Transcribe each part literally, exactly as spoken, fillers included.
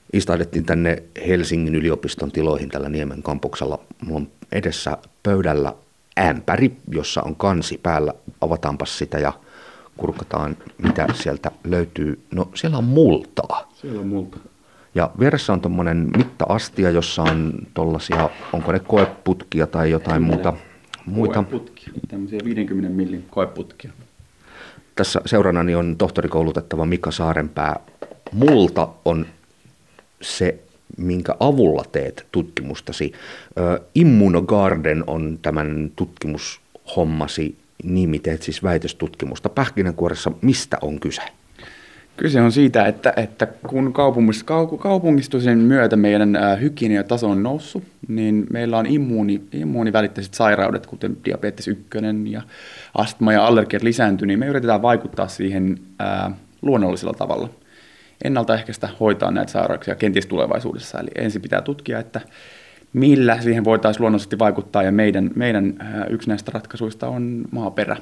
Istahdettiin tänne Helsingin yliopiston tiloihin tällä Niemen kampuksella. Mulla on edessä pöydällä ämpäri, jossa on kansi päällä. Avataanpas sitä ja kurkataan, mitä sieltä löytyy. No, siellä on multaa. Siellä on multaa. Ja vieressä on tuommoinen mitta-astia, jossa on tollaisia, onko ne koeputkia tai jotain muuta. muita. Koeputkia, tämmöisiä viidenkymmenen millin koeputkia. Tässä seurannani on tohtorikoulutettava Mika Saarenpää. Multa on se, minkä avulla teet tutkimustasi. Immunogarden on tämän tutkimushommasi nimi, teet siis väitöstutkimusta. Pähkinänkuoressa mistä on kyse? Kyse on siitä, että, että kun kaupungistumisen myötä meidän hygieniataso on noussut, niin meillä on immuuni, immuunivälitteiset sairaudet, kuten diabetes yksi ja astma ja allergiat lisääntyy, niin me yritetään vaikuttaa siihen ää, luonnollisella tavalla. Ennaltaehkäistä hoitaa näitä sairauksia kenties tulevaisuudessa. Eli ensin pitää tutkia, että millä siihen voitaisiin luonnollisesti vaikuttaa, ja meidän, meidän ää, yksi näistä ratkaisuista on maaperä.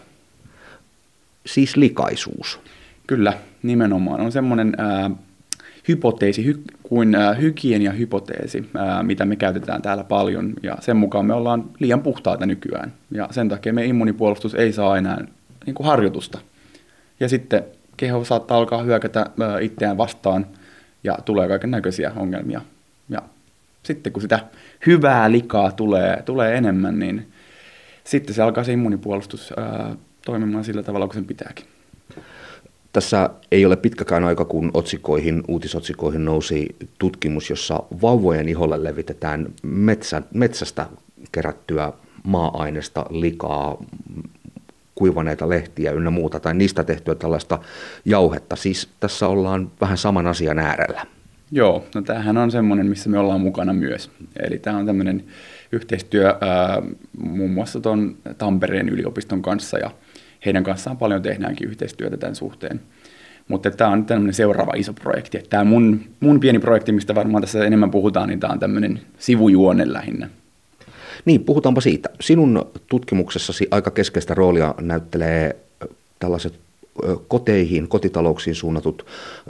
Siis likaisuus. Kyllä, nimenomaan. On semmoinen ää, hypoteesi hy, kuin ää, hygieniahypoteesi, ää, mitä me käytetään täällä paljon, ja sen mukaan me ollaan liian puhtaita nykyään, ja sen takia meidän immunipuolustus ei saa enää niin kuin harjoitusta. Ja sitten keho saattaa alkaa hyökätä ää, itseään vastaan, ja tulee kaiken näköisiä ongelmia. Ja sitten kun sitä hyvää likaa tulee, tulee enemmän, niin sitten se alkaa se immunipuolustus ää, toimimaan sillä tavalla, kuin sen pitääkin. Tässä ei ole pitkäkään aika, kun otsikoihin, uutisotsikoihin nousi tutkimus, jossa vauvojen iholle levitetään metsä, metsästä kerättyä maa-aineesta, likaa, kuivaneita lehtiä ynnä muuta, tai niistä tehtyä tällaista jauhetta. Siis tässä ollaan vähän saman asian äärellä. Joo, no tämähän on semmoinen, missä me ollaan mukana myös. Eli tämä on tämmöinen yhteistyö ää, muun muassa tuon Tampereen yliopiston kanssa, ja heidän kanssaan paljon tehdäänkin yhteistyötä tämän suhteen. Mutta tämä on tämmöinen seuraava iso projekti. Tämä mun, mun pieni projekti, mistä varmaan tässä enemmän puhutaan, niin tämä on tämmöinen sivujuonne lähinnä. Niin, puhutaanpa siitä. Sinun tutkimuksessasi aika keskeistä roolia näyttelee tällaiset koteihin, kotitalouksiin suunnatut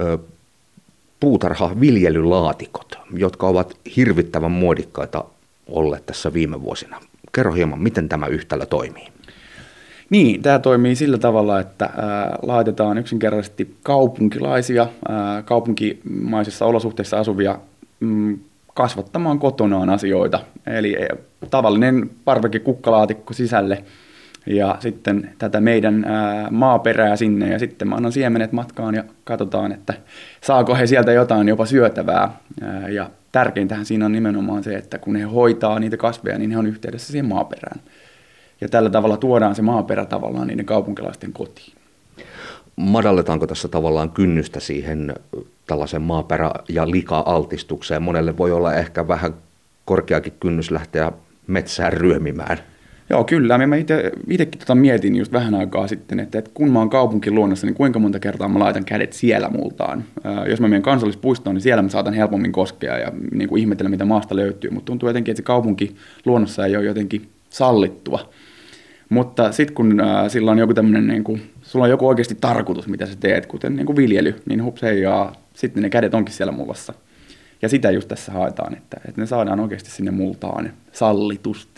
puutarha-viljelylaatikot, jotka ovat hirvittävän muodikkaita olleet tässä viime vuosina. Kerro hieman, miten tämä yhtälö toimii. Niin, tämä toimii sillä tavalla, että ää, laitetaan yksinkertaisesti kaupunkilaisia, ää, kaupunkimaisissa olosuhteissa asuvia mm, kasvattamaan kotonaan asioita. Eli tavallinen parveke-kukkalaatikko sisälle ja sitten tätä meidän ää, maaperää sinne, ja sitten mä annan siemenet matkaan ja katsotaan, että saako he sieltä jotain jopa syötävää. Ää, ja tärkeintähän siinä on nimenomaan se, että kun he hoitaa niitä kasveja, niin he on yhteydessä siihen maaperään. Ja tällä tavalla tuodaan se maaperä tavallaan niiden kaupunkilaisten kotiin. Madalletaanko tässä tavallaan kynnystä siihen tällaisen maaperä- ja lika-altistukseen? Monelle voi olla ehkä vähän korkeakin kynnys lähteä metsään ryömimään. Joo, kyllä. Mä itsekin tota mietin just vähän aikaa sitten, että, että kun mä oon kaupunkiluonnossa, niin kuinka monta kertaa mä laitan kädet siellä multaan. Ää, jos mä menen kansallispuistoon, niin siellä mä saatan helpommin koskea ja niin kuin ihmetellä, mitä maasta löytyy. Mutta tuntuu jotenkin, että se kaupunkiluonnossa ei ole jotenkin sallittua. Mutta sitten kun äh, sillä on joku tämmöinen, niin kuin, sulla on joku oikeasti tarkoitus, mitä sä teet, kuten niin kuin viljely, niin hups hei, ja sitten ne kädet onkin siellä mulassa. Ja sitä just tässä haetaan, että, että ne saadaan oikeasti sinne multaan sallitusti.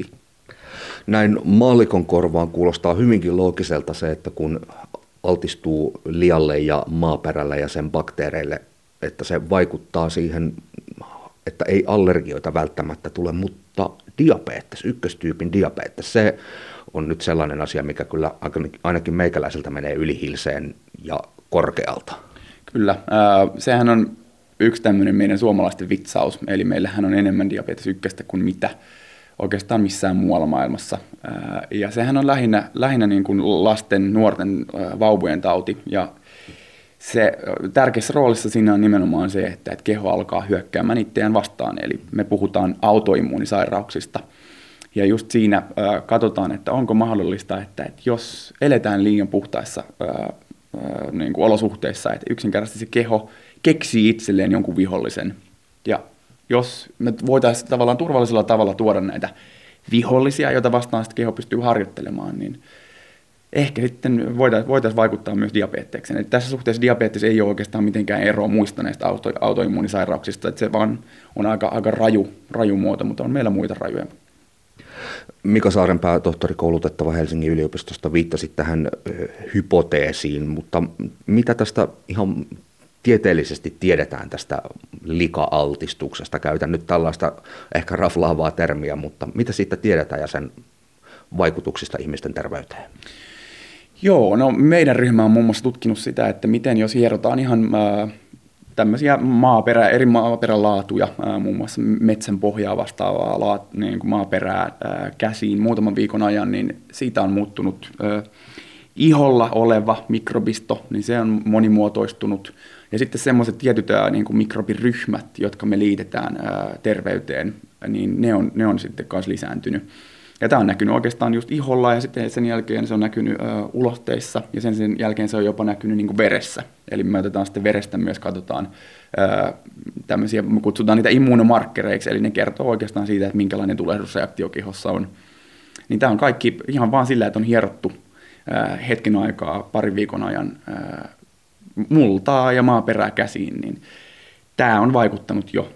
Näin maallikon korvaan kuulostaa hyvinkin loogiselta se, että kun altistuu lialle ja maaperälle ja sen bakteereille, että se vaikuttaa siihen, että ei allergioita välttämättä tule, mutta diabetes, ykköstyypin diabetes, se on nyt sellainen asia, mikä kyllä ainakin meikäläiseltä menee ylihilseen ja korkealta. Kyllä, äh, sehän on yksi tämmöinen meidän suomalaisten vitsaus, eli meillähän on enemmän diabetes ykköstä kuin mitä oikeastaan missään muualla maailmassa. Äh, ja sehän on lähinnä, lähinnä niin kuin lasten, nuorten, äh, vauvojen tauti, ja se tärkeässä roolissa siinä on nimenomaan se, että, että keho alkaa hyökkäämään itseään vastaan, eli me puhutaan autoimmuunisairauksista. Ja just siinä ää, katsotaan, että onko mahdollista, että, että jos eletään liian puhtaissa ää, ää, niin kuin olosuhteissa, että yksinkertaisesti se keho keksii itselleen jonkun vihollisen. Ja jos me voitaisiin tavallaan turvallisella tavalla tuoda näitä vihollisia, joita vastaan sitten keho pystyy harjoittelemaan, niin ehkä sitten voitaisiin voitais vaikuttaa myös diabetekseen. Eli tässä suhteessa diabetes ei ole oikeastaan mitenkään eroa muista näistä auto, autoimmuunisairauksista, että se vaan on aika, aika raju, raju muoto, mutta on meillä muita rajuja. Mika Saarenpää, tohtorikoulutettava Helsingin yliopistosta, viittasi tähän hypoteesiin, mutta mitä tästä ihan tieteellisesti tiedetään tästä lika-altistuksesta? Käytän nyt tällaista ehkä raflaavaa termiä, mutta mitä siitä tiedetään ja sen vaikutuksista ihmisten terveyteen? Joo, no meidän ryhmä on muun muassa tutkinut sitä, että miten jos hierotaan ihan äh, tämmöisiä maaperä, eri maaperälaatuja, äh, muun muassa metsän pohjaa vastaavaa laat, niin kuin maaperää äh, käsiin muutaman viikon ajan, niin siitä on muuttunut äh, iholla oleva mikrobisto, niin se on monimuotoistunut. Ja sitten semmoiset tietyt äh, niin kuin mikrobiryhmät, jotka me liitetään äh, terveyteen, niin ne on, ne on sitten myös lisääntynyt. Ja tämä on näkynyt oikeastaan just iholla ja sitten sen jälkeen se on näkynyt ö, ulosteissa ja sen, sen jälkeen se on jopa näkynyt niin kuin veressä. Eli me otetaan sitten verestä myös, katsotaan ö, tämmöisiä, me kutsutaan niitä immunomarkkereiksi, eli ne kertoo oikeastaan siitä, että minkälainen tulehdusreaktio kehossa on. Niin tämä on kaikki ihan vaan sillä, että on hierottu ö, hetken aikaa, parin viikon ajan ö, multaa ja maaperää käsiin, niin tämä on vaikuttanut jo.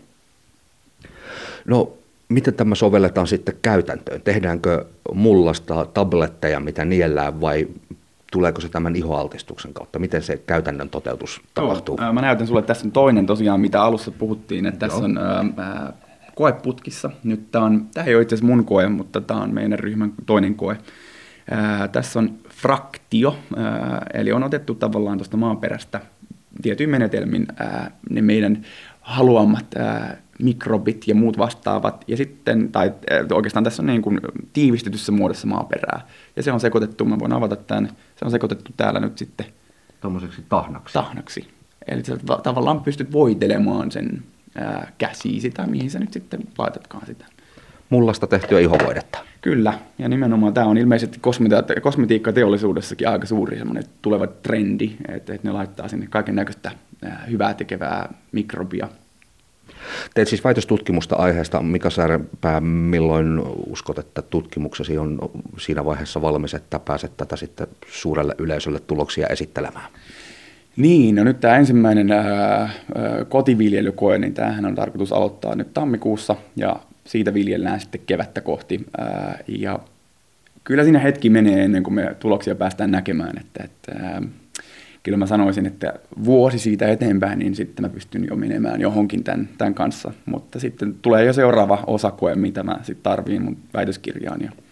No, miten tämä sovelletaan sitten käytäntöön? Tehdäänkö mullasta tabletteja, mitä niellään, vai tuleeko se tämän ihoaltistuksen kautta? Miten se käytännön toteutus tapahtuu? Joo, mä näytän sulle tässä toinen tosiaan, mitä alussa puhuttiin, että tässä Joo. on ää, koeputkissa. Nyt tämä on, tämä ei ole itse asiassa mun koe, mutta tämä on meidän ryhmän toinen koe. Ää, tässä on fraktio, ää, eli on otettu tavallaan tuosta maaperästä tietyin menetelmin ää, ne meidän haluamat ää, mikrobit ja muut vastaavat, ja sitten, tai oikeastaan tässä on niin kuin tiivistetyssä muodossa maaperää, ja se on sekoitettu, mä voin avata tämän, se on sekoitettu täällä nyt sitten tuommoiseksi tahnaksi. tahnaksi. Eli sä tavallaan pystyt voitelemaan sen ää, käsiisi, tai mihin sä nyt sitten laitatkaan sitä. Mullasta tehtyä ihovoidetta. Kyllä, ja nimenomaan tämä on ilmeisesti kosmetiikkateollisuudessakin aika suuri semmoinen tuleva trendi, että, että ne laittaa sinne kaiken näköistä hyvää tekevää mikrobia. Teet siis väitöstutkimusta aiheesta. Mika Saarenpää, milloin uskot, että tutkimuksesi on siinä vaiheessa valmis, että pääset tätä sitten suurelle yleisölle tuloksia esittelemään? Niin, no nyt tämä ensimmäinen ää, kotiviljelykoe, niin tämähän on tarkoitus aloittaa nyt tammikuussa, ja siitä viljellään sitten kevättä kohti. Ää, ja kyllä siinä hetki menee ennen kuin me tuloksia päästään näkemään, että, että ää, kyllä mä sanoisin, että vuosi siitä eteenpäin, niin sitten mä pystyn jo menemään johonkin tämän, tämän kanssa. Mutta sitten tulee jo seuraava osakoe, mitä mä sitten tarviin mun väitöskirjaan. Ja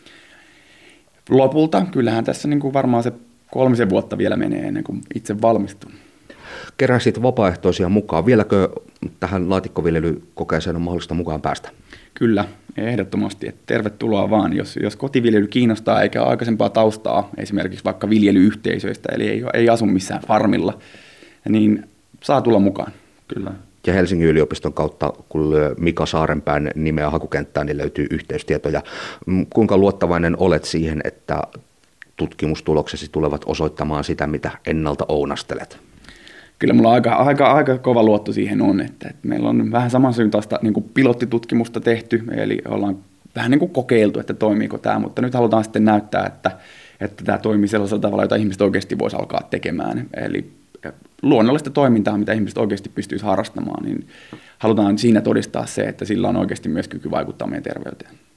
lopulta kyllähän tässä niin kuin varmaan se kolmisen vuotta vielä menee ennen kuin itse valmistun. Keräsit vapaaehtoisia mukaan. Vieläkö tähän laatikkoviljelykokeeseen on mahdollista mukaan päästä? Kyllä, ehdottomasti. Että tervetuloa vaan, jos, jos kotiviljely kiinnostaa eikä aikaisempaa taustaa, esimerkiksi vaikka viljelyyhteisöistä, eli ei, ei asu missään farmilla, niin saa tulla mukaan. Kyllä. Ja Helsingin yliopiston kautta, kun lyö Mika Saarenpään nimeä hakukenttään, niin löytyy yhteystietoja. Kuinka luottavainen olet siihen, että tutkimustuloksesi tulevat osoittamaan sitä, mitä ennalta ounastelet? Kyllä mulla aika, aika, aika kova luotto siihen on, että, että meillä on vähän samansuuntaista niin kuin pilottitutkimusta tehty, eli ollaan vähän niin kuin kokeiltu, että toimiiko tämä, mutta nyt halutaan sitten näyttää, että, että tämä toimii sellaisella tavalla, jota ihmiset oikeasti voisi alkaa tekemään. Eli luonnollista toimintaa, mitä ihmiset oikeasti pystyisi harrastamaan, niin halutaan siinä todistaa se, että sillä on oikeasti myös kyky vaikuttaa meidän terveyteen.